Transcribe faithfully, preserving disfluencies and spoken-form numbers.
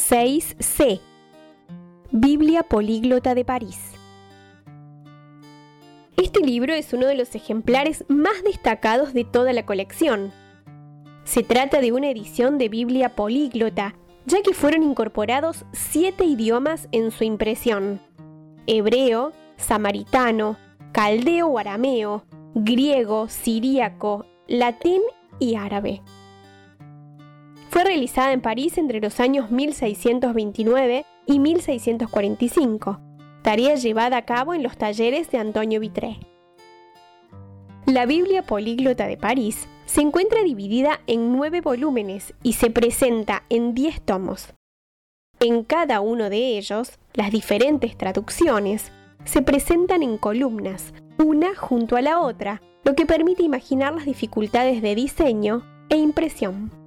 seis ce. Biblia Políglota de París. Este libro es uno de los ejemplares más destacados de toda la colección. Se trata de una edición de Biblia políglota, ya que fueron incorporados siete idiomas en su impresión: hebreo, samaritano, caldeo o arameo, griego, siríaco, latín y árabe. Fue realizada en París entre los años mil seiscientos veintinueve y mil seiscientos cuarenta y cinco, tarea llevada a cabo en los talleres de Antonio Vitré. La Biblia Políglota de París se encuentra dividida en nueve volúmenes y se presenta en diez tomos. En cada uno de ellos, las diferentes traducciones se presentan en columnas, una junto a la otra, lo que permite imaginar las dificultades de diseño e impresión.